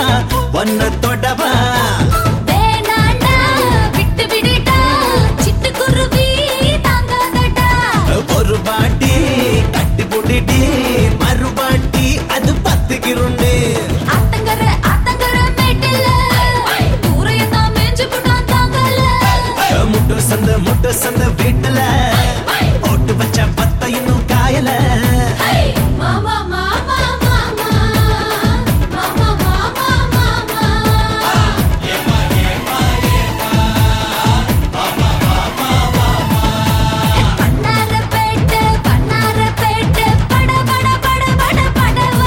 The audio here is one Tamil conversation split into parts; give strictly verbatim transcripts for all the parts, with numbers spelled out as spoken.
தொடவா ஒன்ன தொடவா வேணாண்டா விட்டு விடுடா சிட்டுக்குருவி தாங்காதடா ஒரு பாட்டி கட்டி புடிடி மறுபாட்டி அது பத்துக்கிருண்டு ஆத்தங்கர ஆத்தங்கர மேட்டல தூரையதான் மேஞ்சு புட்டான் தாங்கல முட்டு சந்த முட்டு சந்த வீட்டுல போட்டு வச்ச பத்த இன்னும் காயல மாமா மாமா மாமா மாமா மாமா மாமா பண்ணார பேட்டு பண்ணார பேட்டு பட பட பட பட படவா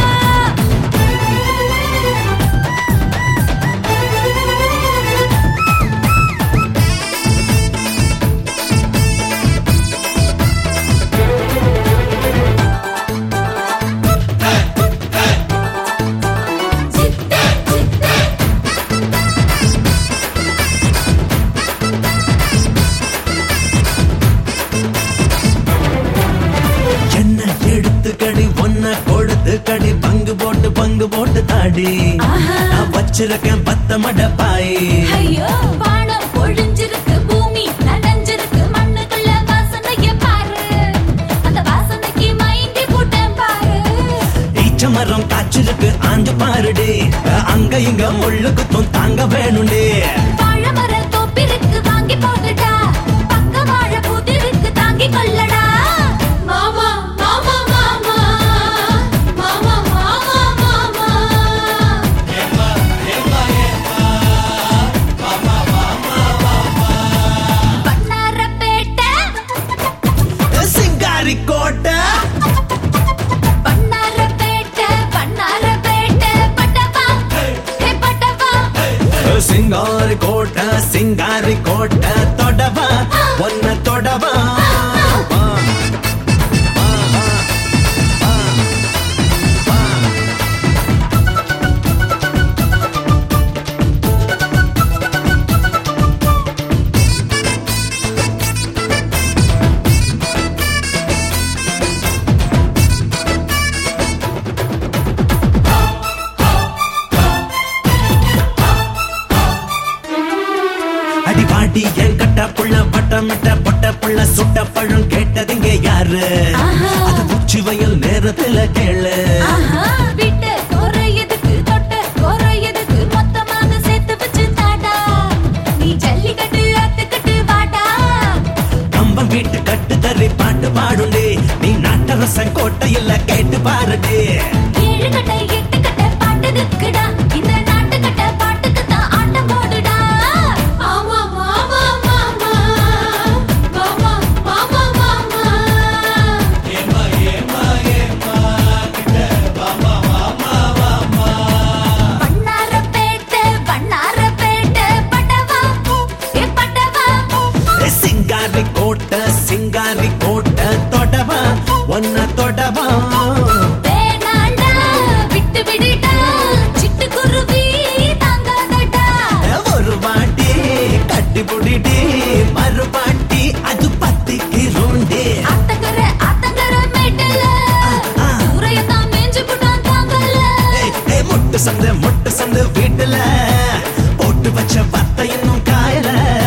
சித்தே சித்தே என்ன எடுத்து கடி ஒன்ன கொடுத்து கடி பங்கு போட்டு பங்கு போட்டு தாடி ஆஹா. நான் வச்சிருக்கேன் பத்த மடப்பாய் ஐயோ வானம் பொழிஞ்சிருக்கு பூமி நனைஞ்சிருக்கு மண்ணுக்குள்ள வாசனைய பாரு அந்த வாசனைக்கு மைண்டி போட்டேன் பாரு ஈச்ச மரம் காய்ச்சிருக்கு ஆஞ்சு பாருடி அங்க இங்க முள்ளு குத்தும் தாங்க வேணும்டி வாழைமர தோப்பிருக்கு வாங்கி போடுடா பக்க வாழை புதிருக்கு தாங்கி கொள்ளடா மாமா மாமா மாமா மாமா மாமா மாமா பண்ணார பேட்டை சிங்காரி கோட்டை பண்ணார பேட்டை பண்ணார பேட்டை பட்டவா ஹே பட்டவா சிங்காரி கோட்டை சிங்காரி கோட்டை தொடவா ஒன்ன தொடவா அடிபாடி என் கட்ட புள்ள பட்டமிட்ட பொட்ட புள்ள சுட்ட பழம் கேட்டதுங்க யாரு ஆஹா. அது உச்சி வயல் நேரத்துல கேளு ஆஹா விட்டு குறையதுக்கு தொட்ட குறையதுக்கு மொத்தமாக சேர்த்து வச்சு தாடா நீ ஜல்லிக்கட்டு அத்துக்கட்டு வாடா கம்பம் வீட்டு கட்டு தறி பாட்டு பாடுண்டே நீ நாட்டரசன் கோட்டையில கேட்டு பாருடே ஏழு கட்டை எட்டு கட்டை பாட்டுக்குடா இந்த நாட்டு கட்டை பாட்டுக்கு தான் ஆட்டம் போடுடா ஆமா மாமா மாமா மாமா மாமா மாமா பண்ணார பேட்டை பண்ணார பேட்டை பட்டவா ஏ பட்டவா சிங்காரி கோட்டை சிங்காரி கோட்டை தொடவா ஒன்ன தொடவா வேணாண்டா விட்டு விடுடா சிட்டுக்குருவி தாங்காதடா ஒரு பாட்டி கட்டி புடிடி மறுபாட்டி அது பத்துக்கிருண்டு ஆத்தங்கர ஆத்தங்கர மேட்டல தூரையதான் மேஞ்சு புட்டான் தாங்கல முட்டு சந்து முட்டு சந்து வீட்டுல போட்டு வச்ச பத்த இன்னும் காயல